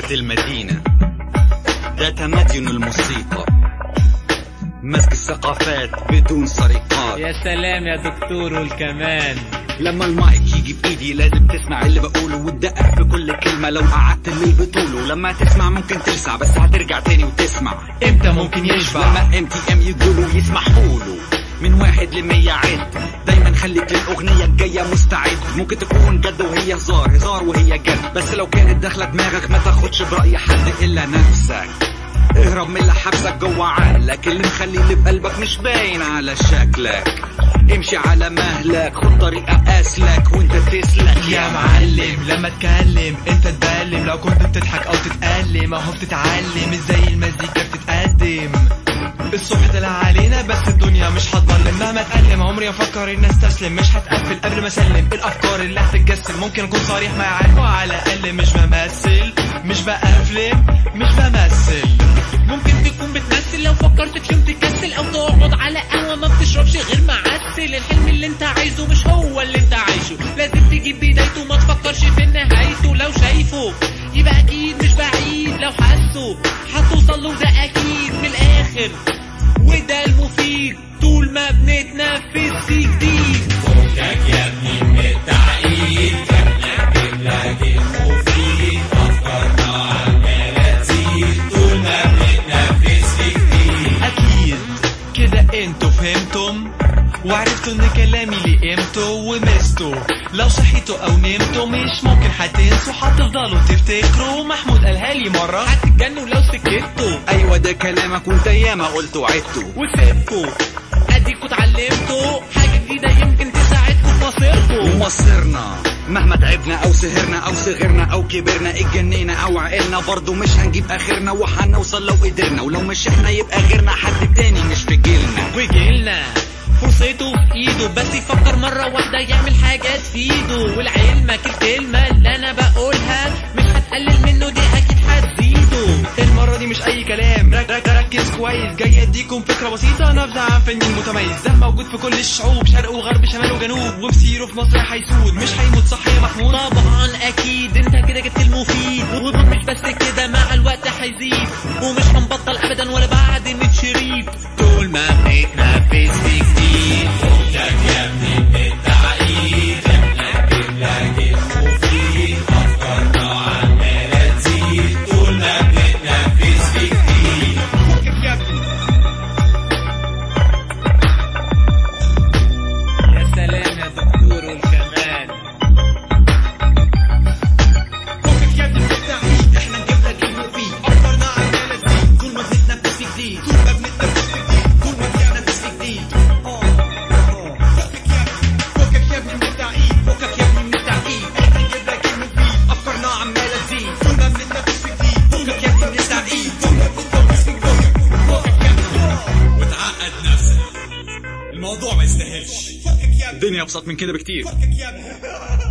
ثقافة المدينة، ده تمدن الموسيقى، مسك الثقافات بدون سرقات. يا سلام يا دكتور والكمان. لما المايك يجي بايدي لازم تسمع اللي بقوله وتدقق في كل كلمة. لو قعدت الليل بطوله لما تسمع ممكن تلسع، بس هترجع تاني وتسمع. امتى ممكن يشبع؟ لما MTM يقولوا يسمحوله من 1 ل100 عد. دايما خليك للأغنية الجاية مستعد. ممكن تكون جد وهي هزار، هزار وهي جد، بس لو كانت داخلة دماغك ما تاخدش برأي حد إلا نفسك. اهرب من اللي حبسك جوا عقلك، اللي مخلي اللي بقلبك مش باين على شكلك. امشي على مهلك، خد طريقة اسلك وانت تسلك يا معلم. لما اتكلم انت تبلم، لو كنت بتضحك او تتألم اهو بتتعلم ازاي المزيكا بتتقدم. الصبح طلع علينا بس الدنيا مش هتضلم، مهما اتألم عمري افكر اني استسلم. مش هتقفل قبل ما اسلم الافكار اللي هتتجسم. ممكن اكون صريح معاك وعلى الاقل مش بمثل، مش بقفلم، مش بمثل. ممكن تكون بتمثل لو فكرت في يوم تكسل او تقعد على قهوة ما بتشربش غير معسل. الحلم اللي انت عايزه مش هو اللي انت عايشه، لازم تجيب بدايته ما تفكرش في نهايته. لو شايفه يبقى اكيد مش بعيد، لو حاسه هتوصل له ده اكيد من الاخر، وده المفيد طول ما بنتنفس في جديد. فكك يا ابني من التعقيد، احنا بنلاقي المفيد، افكارنا عمالة تزيد طول ما بنتنفس في جديد. اكيد كده انتوا فهمتم وعرفتوا ان كلامي ليه قيمته ومستو. لو صحيتوا او نمتوا مش ممكن هتنسوا، هتفضلوا تفتكروا. محمود قالها لي مرة هتتجنوا لو سكتوا. ايوه ده كلامك وانت ياما قلت وعدته وسبتوا اديكوا اتعلمتوا حاجة جديدة يمكن تساعدكوا في مصيركم. ومصيرنا مهما تعبنا او سهرنا او صغرنا او كبرنا، اتجنينا او عقلنا برضو مش هنجيب اخرنا، وهنوصل لو قدرنا. ولو مش احنا يبقى غيرنا، حد تاني مش في جيلنا. وجيلنا فرصته في ايده، بس يفكر مرة واحدة يعمل حاجة تفيده. ولعلمك الكلمة اللي انا بقولها مش هتقلل منه، دي اكيد هتزيده. المرة دي مش اي كلام، ركز كويس. جاي اديكم فكرة بسيطة نبذة عن فني متميز. ده موجود في كل الشعوب، شرق وغرب شمال وجنوب، ومسيره في مصر هيسود. مش هيموت صح يا محمود؟ طبعا اكيد انت كده جبت المفيد، ومش بس كده مع الوقت هيزيد. ومش هنبطل ابدا ولا بعد 100 شريط طول ما بنتنفس في جديد. فكك يا ابني من التعقيد، احنا بنلاقي المفيد، افكارنا عمالة تزيد طول ما بنتنفس في جديد. فكك يا ابني. يا سلام يا دكتور والكمان. فكك يا ابني من التعقيد، احنا نجيب لك المفيد، افكارنا عمالة تزيد طول ما بنتنفس في جديد. طول ما بنتنفس في جديد، طول ما بنتنفس في جديد. فكك يا ابني من التعقيد، فكك يا ابني من التعقيد، احنا نجيب لك المفيد، افكارنا عمالة تزيد طول ما بنتنفس في جديد. فكك يا ابني من التعقيد، طول ما بنتنفس في جديد. فكك يا ابني وتعقد نفسك، الموضوع ما يستاهلش. فكك يا ابني الدنيا ابسط من كده بكتير. فكك يا ابني.